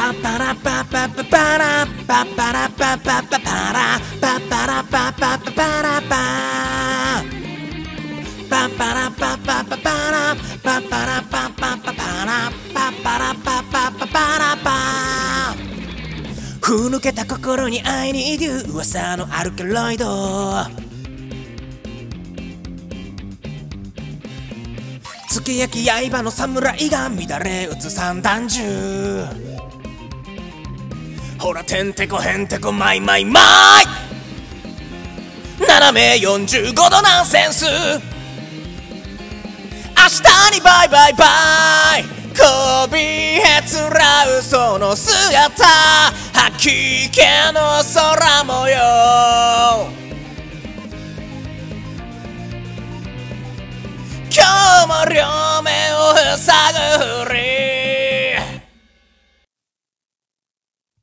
パパラパパパパラパパラパパパパラパパラパパパパラパパパラパパパパラパパラパパパパラパパラパパパパラパふぬけた心に会いに行く噂のアルカロイド月焼き刃の侍が乱れ打つ三段銃ほらてんてこへんてこマイマイマイ斜め45度ナンセンス明日にバイバイバイこびへつらうその姿吐き気の空模様今日も両目を塞ぐふり